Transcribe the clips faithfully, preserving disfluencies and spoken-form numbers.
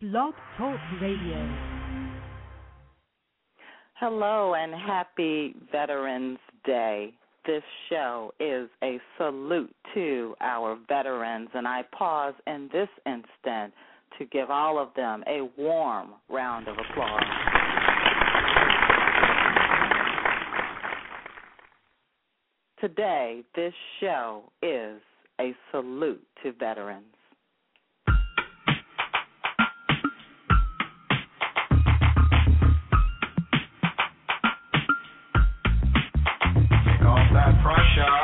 Blog Talk Radio. Hello and happy Veterans Day. This show is a salute to our veterans, and I pause in this instant to give all of them a warm round of applause. Today, this show is a salute to veterans. That pressure.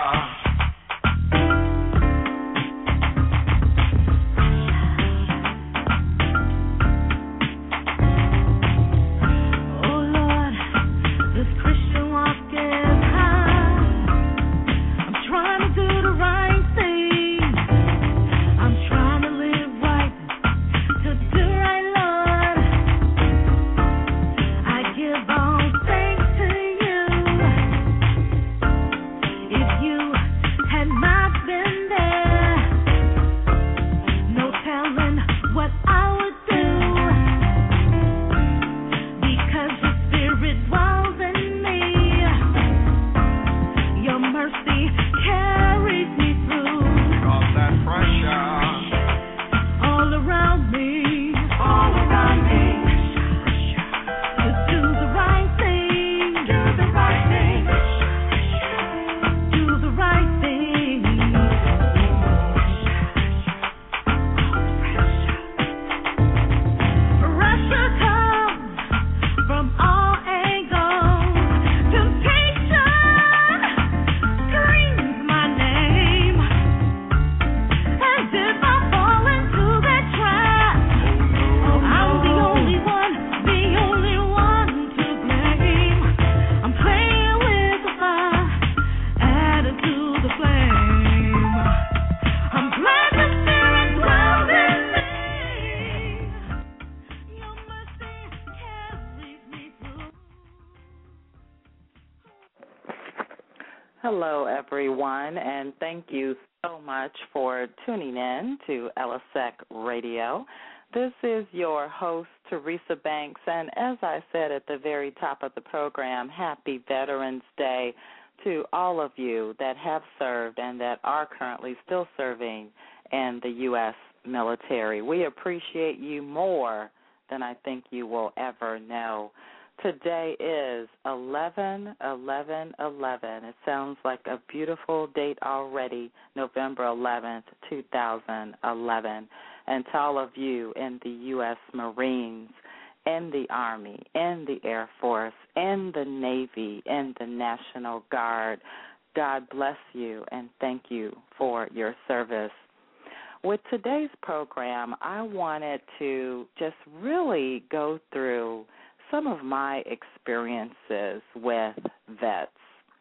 Hello, everyone, and thank you so much for tuning in to L S E C Radio. This is your host, Teresa Banks, and as I said at the very top of the program, happy Veterans Day to all of you that have served and that are currently still serving in the U S military. We appreciate you more than I think you will ever know. Today is eleven eleven eleven. It sounds like a beautiful date already, November eleventh, two thousand eleven. And to all of you in the U S Marines, in the Army, in the Air Force, in the Navy, in the National Guard, God bless you and thank you for your service. With today's program, I wanted to just really go through some of my experiences with vets.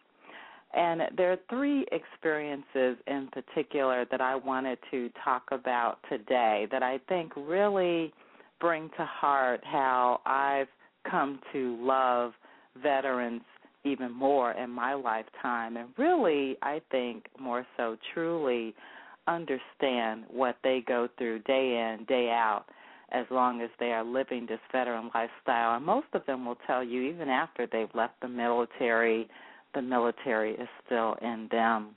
And there are three experiences in particular that I wanted to talk about today that I think really bring to heart how I've come to love veterans even more in my lifetime and really, I think, more so truly understand what they go through day in, day out, as long as they are living this veteran lifestyle. And most of them will tell you even after they've left the military, the military is still in them.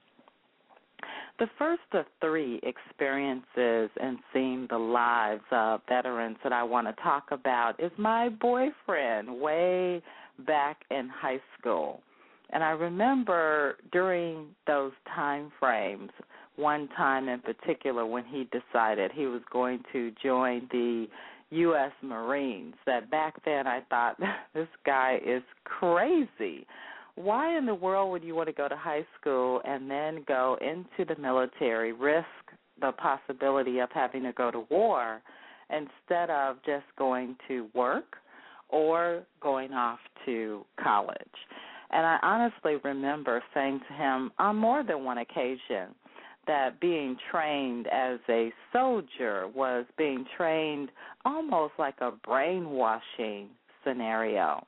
The first of three experiences in seeing the lives of veterans that I want to talk about is my boyfriend way back in high school. And I remember during those time frames, one time in particular when he decided he was going to join the U S Marines, that back then I thought, this guy is crazy. Why in the world would you want to go to high school and then go into the military, risk the possibility of having to go to war instead of just going to work or going off to college? And I honestly remember saying to him on more than one occasion that being trained as a soldier was being trained almost like a brainwashing scenario.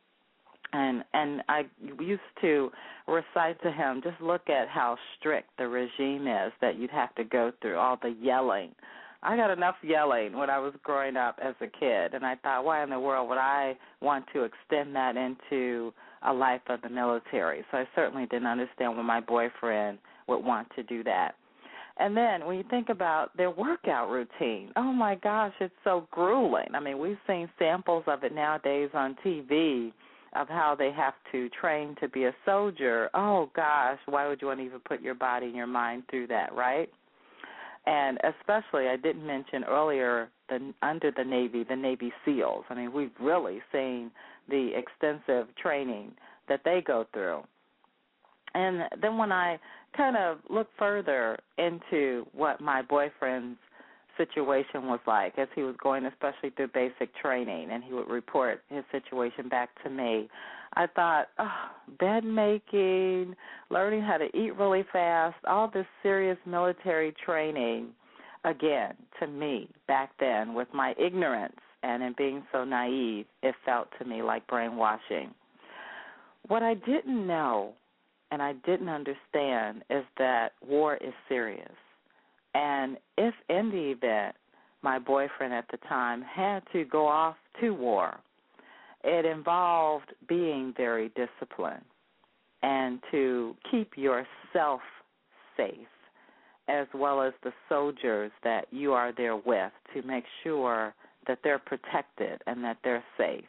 And and I used to recite to him, just look at how strict the regime is that you'd have to go through, all the yelling, I got enough yelling when I was growing up as a kid, and I thought, why in the world would I want to extend that into a life of the military? So I certainly didn't understand why my boyfriend would want to do that. And then when you think about their workout routine, oh, my gosh, it's so grueling. I mean, we've seen samples of it nowadays on T V of how they have to train to be a soldier. Oh, gosh, why would you want to even put your body and your mind through that, right? And especially, I didn't mention earlier, the, under the Navy, the Navy SEALs. I mean, we've really seen the extensive training that they go through. And then when I kind of look further into what my boyfriend's situation was like as he was going, especially through basic training, and he would report his situation back to me, I thought, oh, bed making, learning how to eat really fast, all this serious military training, again, to me, back then, with my ignorance and in being so naive, it felt to me like brainwashing. What I didn't know and I didn't understand is that war is serious. And if in the event my boyfriend at the time had to go off to war, it involved being very disciplined and to keep yourself safe, as well as the soldiers that you are there with, to make sure that they're protected and that they're safe.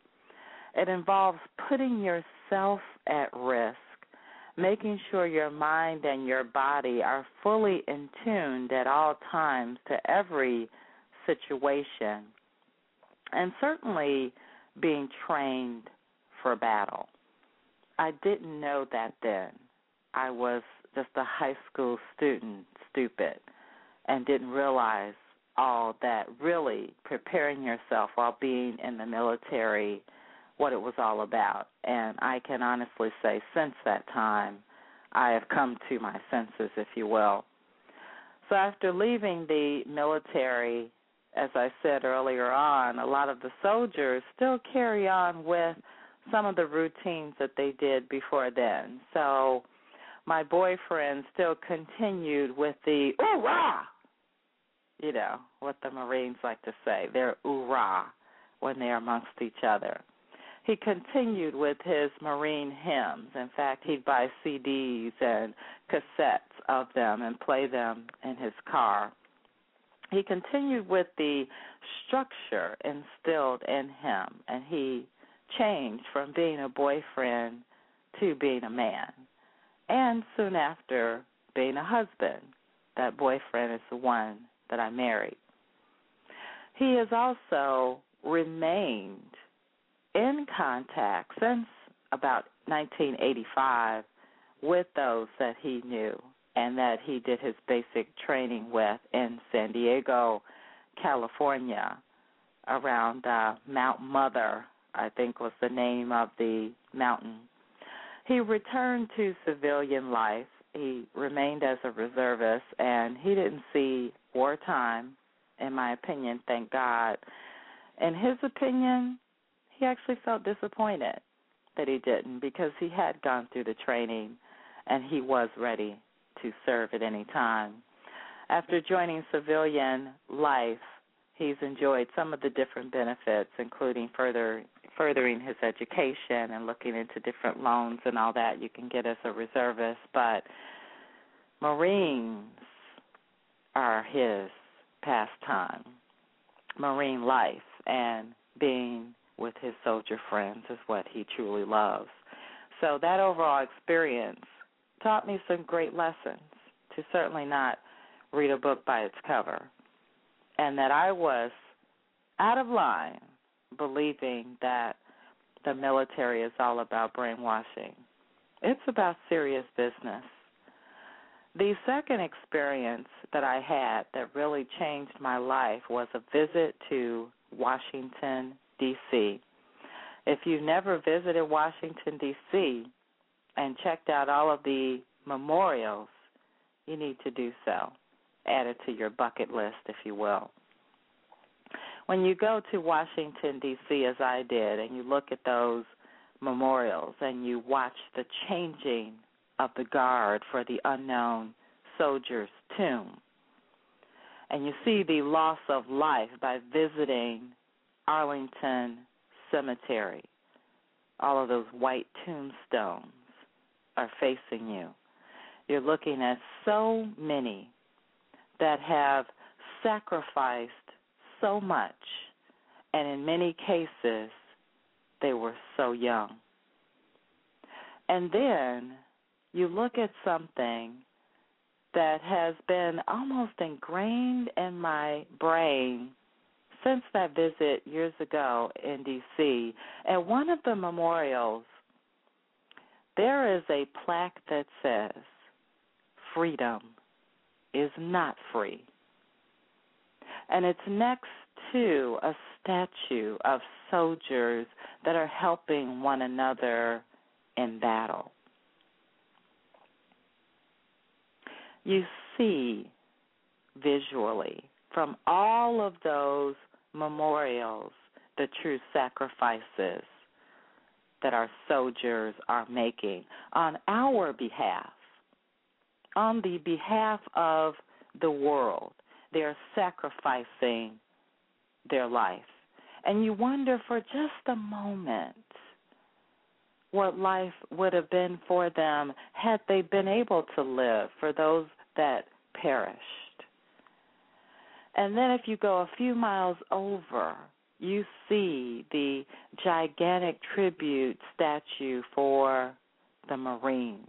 It involves putting yourself at risk, making sure your mind and your body are fully in tune at all times to every situation, and certainly being trained for battle. I didn't know that then. I was just a high school student, stupid, and didn't realize all that really preparing yourself while being in the military, what it was all about. And I can honestly say since that time, I have come to my senses, if you will. So after leaving the military, as I said earlier on, a lot of the soldiers still carry on with some of the routines that they did before then. So my boyfriend still continued with the oorah, you know, what the Marines like to say, their oorah when they're amongst each other. He continued with his Marine hymns. In fact, he'd buy C Ds and cassettes of them and play them in his car. He continued with the structure instilled in him, and he changed from being a boyfriend to being a man, and soon after being a husband. That boyfriend is the one that I married. He has also remained in contact since about nineteen eighty-five with those that he knew and that he did his basic training with in San Diego, California, around uh, Mount Mother, I think was the name of the mountain. He returned to civilian life. He remained as a reservist, and he didn't see wartime, in my opinion, thank God. In his opinion, he actually felt disappointed that he didn't, because he had gone through the training and he was ready to serve at any time. After joining civilian life, he's enjoyed some of the different benefits, including further furthering his education and looking into different loans and all that you can get as a reservist. But Marines are his pastime, Marine life, and being with his soldier friends is what he truly loves. So that overall experience taught me some great lessons, to certainly not read a book by its cover, and that I was out of line believing that the military is all about brainwashing. It's about serious business. The second experience that I had that really changed my life was a visit to Washington, D C If you've never visited Washington, D C and checked out all of the memorials, you need to do so. Add it to your bucket list, if you will. When you go to Washington, D C, as I did, and you look at those memorials and you watch the changing of the guard for the unknown soldier's tomb, and you see the loss of life by visiting Arlington Cemetery. All of those white tombstones are facing you. You're looking at so many that have sacrificed so much, and in many cases, they were so young. And then you look at something that has been almost ingrained in my brain since that visit years ago in D C At one of the memorials, there is a plaque that says, "Freedom is not free." And it's next to a statue of soldiers that are helping one another in battle. You see visually from all of those memorials the true sacrifices that our soldiers are making on our behalf, on the behalf of the world. They're sacrificing their life. And you wonder for just a moment what life would have been for them had they been able to live, for those that perished. And then if you go a few miles over, you see the gigantic tribute statue for the Marines.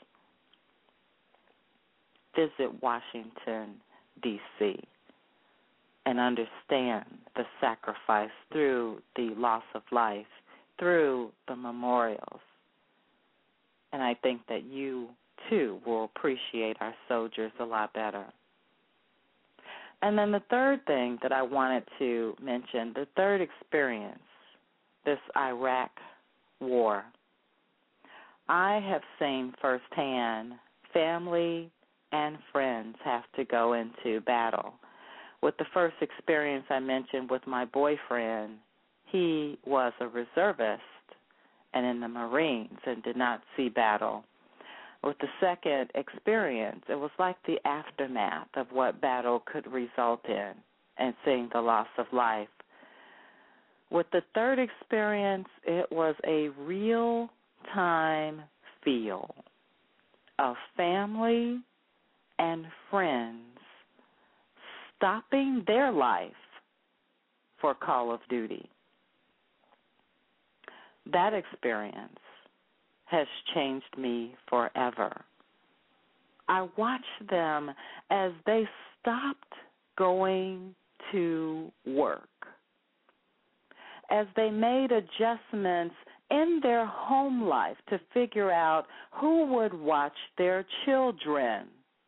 Visit Washington, D C and understand the sacrifice through the loss of life, through the memorials. And I think that you, too, will appreciate our soldiers a lot better. And then the third thing that I wanted to mention, the third experience, this Iraq war. I have seen firsthand family and friends have to go into battle. With the first experience I mentioned with my boyfriend, he was a reservist and in the Marines and did not see battle. With the second experience, it was like the aftermath of what battle could result in and seeing the loss of life. With the third experience, it was a real-time feel of family and friends stopping their life for Call of Duty. That experience has changed me forever. I watched them as they stopped going to work, as they made adjustments in their home life to figure out who would watch their children,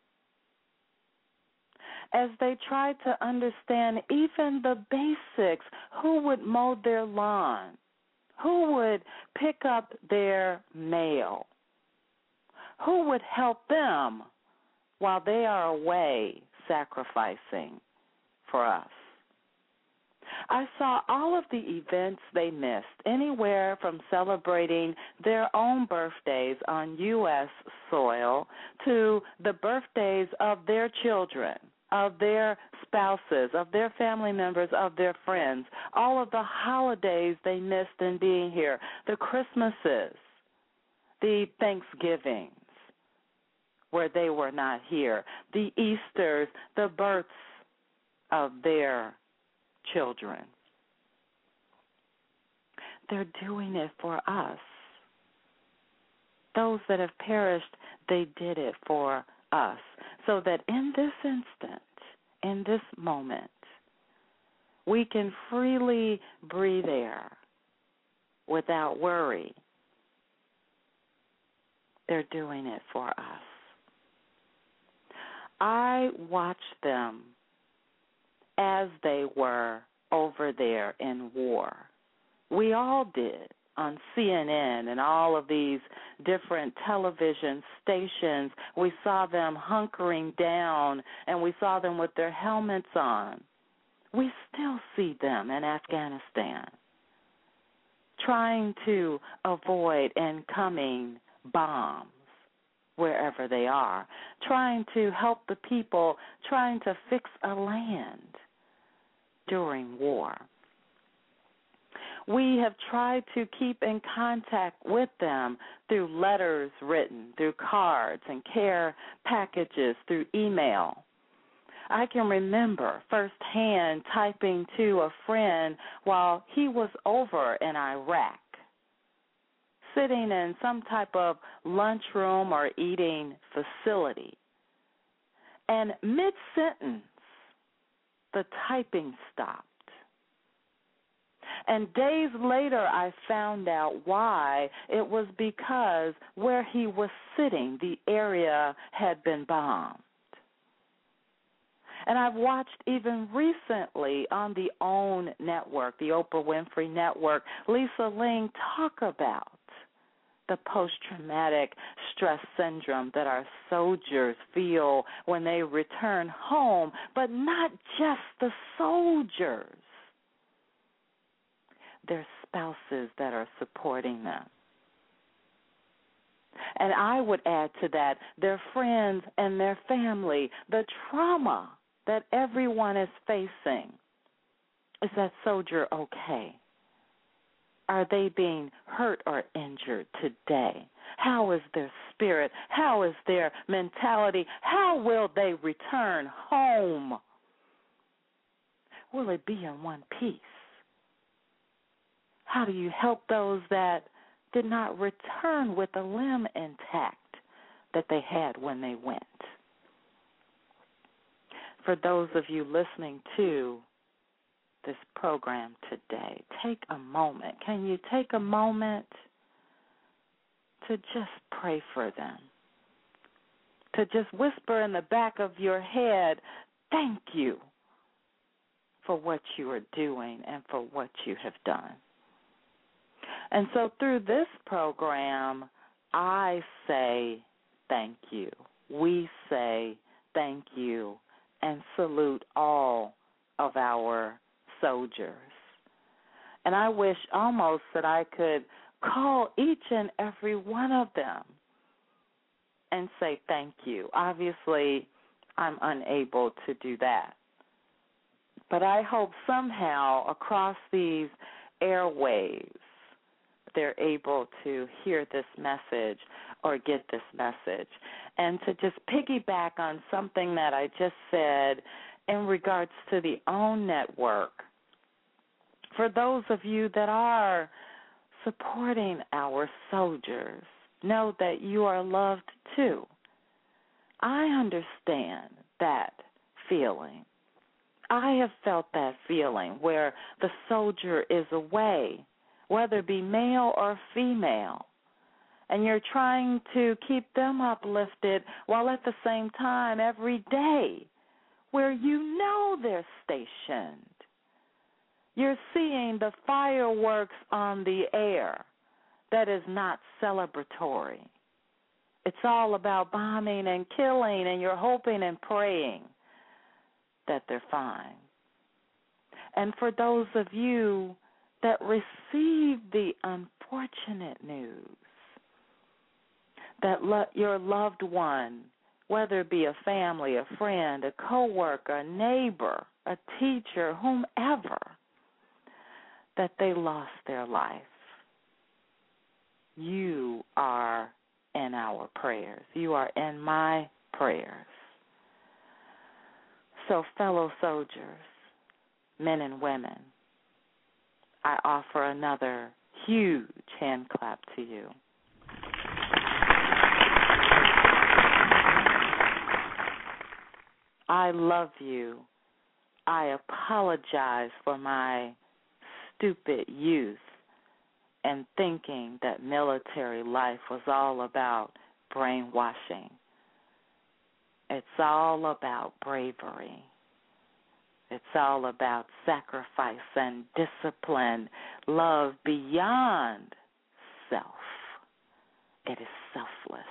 as they tried to understand even the basics, who would mow their lawn, who would pick up their mail, who would help them while they are away sacrificing for us. I saw all of the events they missed, anywhere from celebrating their own birthdays on U S soil to the birthdays of their children, of their spouses, of their family members, of their friends, all of the holidays they missed in being here, the Christmases, the Thanksgivings where they were not here, the Easters, the births of their children. They're doing it for us. Those that have perished, they did it for us. So that in this instant, in this moment, we can freely breathe air without worry. They're doing it for us. I watched them as they were over there in war. We all did on C N N and all of these different television stations. We saw them hunkering down, and we saw them with their helmets on. We still see them in Afghanistan, trying to avoid incoming bombs wherever they are, trying to help the people, trying to fix a land during war. We have tried to keep in contact with them through letters written, through cards and care packages, through email. I can remember firsthand typing to a friend while he was over in Iraq, sitting in some type of lunchroom or eating facility. And mid-sentence, the typing stopped. And days later, I found out why. It was because where he was sitting, the area had been bombed. And I've watched even recently on the OWN network, the Oprah Winfrey Network, Lisa Ling talk about the post-traumatic stress syndrome that our soldiers feel when they return home, but not just the soldiers. Their spouses that are supporting them. And I would add to that their friends and their family, the trauma that everyone is facing. Is that soldier okay? Are they being hurt or injured today? How is their spirit? How is their mentality? How will they return home? Will it be in one piece? How do you help those that did not return with a limb intact that they had when they went? For those of you listening to this program today, take a moment. Can you take a moment to just pray for them? To just whisper in the back of your head, thank you for what you are doing and for what you have done. And so through this program, I say thank you. We say thank you and salute all of our soldiers. And I wish almost that I could call each and every one of them and say thank you. Obviously, I'm unable to do that. But I hope somehow across these airwaves, they're able to hear this message or get this message. And to just piggyback on something that I just said in regards to the OWN network, for those of you that are supporting our soldiers, know that you are loved too. I understand that feeling. I have felt that feeling where the soldier is away, whether it be male or female, and you're trying to keep them uplifted while at the same time every day where you know they're stationed, you're seeing the fireworks on the air that is not celebratory. It's all about bombing and killing, and you're hoping and praying that they're fine. And for those of you that receive the unfortunate news that lo- your loved one, whether it be a family, a friend, a coworker, a neighbor, a teacher, whomever, that they lost their life, you are in our prayers. You are in my prayers. So, fellow soldiers, men and women, I offer another huge hand clap to you. I love you. I apologize for my stupid youth and thinking that military life was all about brainwashing. It's all about bravery. It's all about sacrifice and discipline, love beyond self. It is selfless.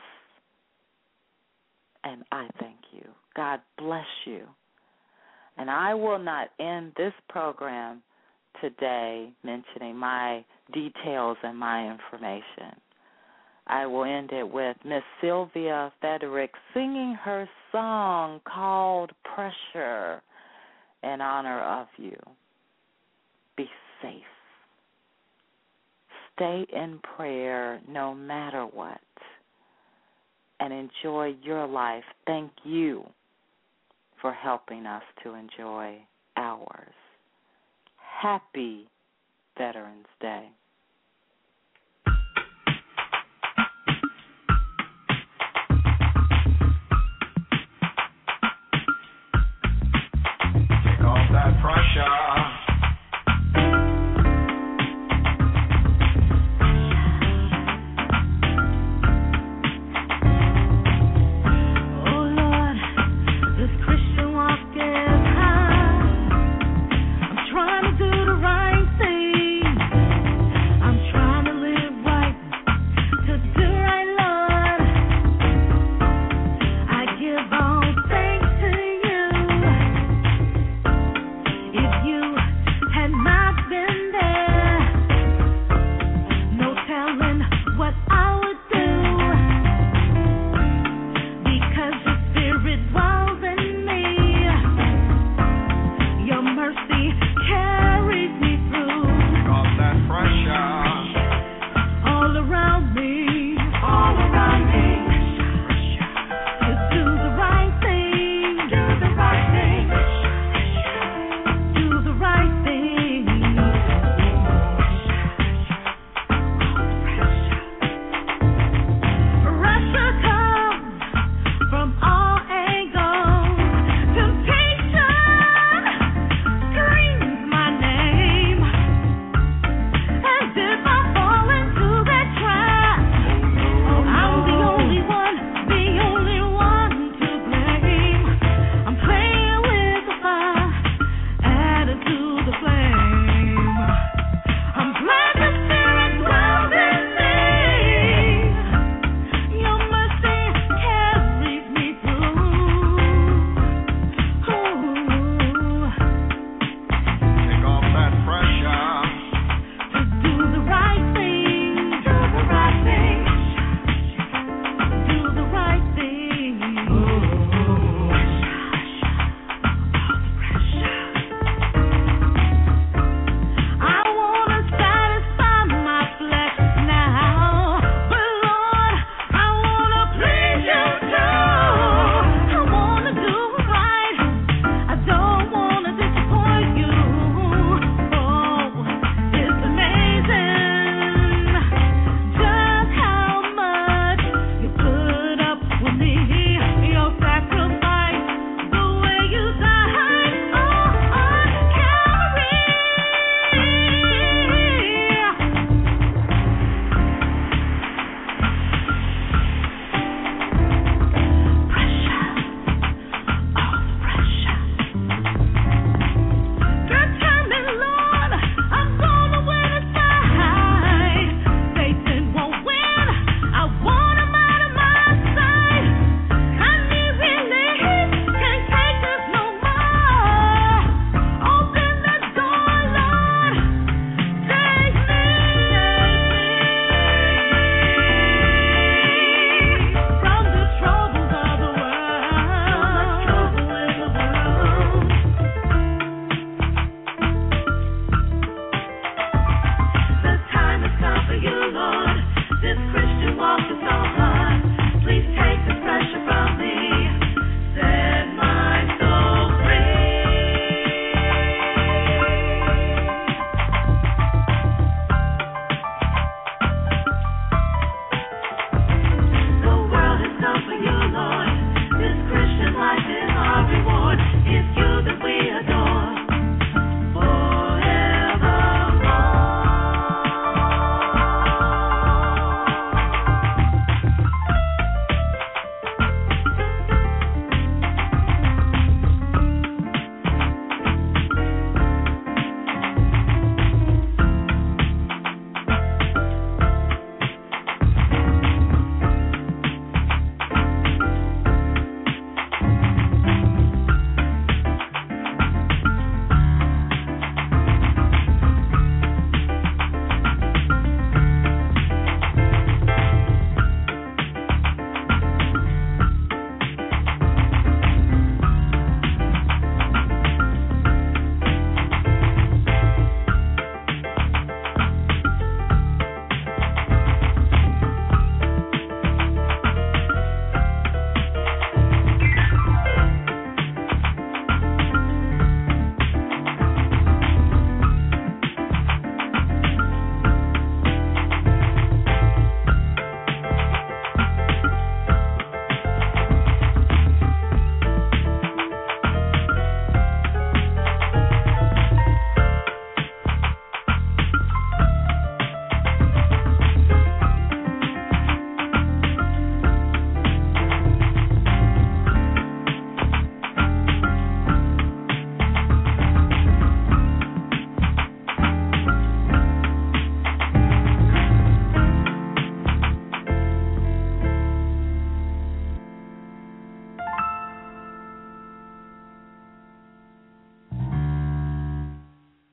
And I thank you. God bless you. And I will not end this program today mentioning my details and my information. I will end it with Miss Sylvia Frederick singing her song called Pressure in honor of you. Be safe. Stay in prayer no matter what. And enjoy your life. Thank you for helping us to enjoy ours. Happy Veterans Day.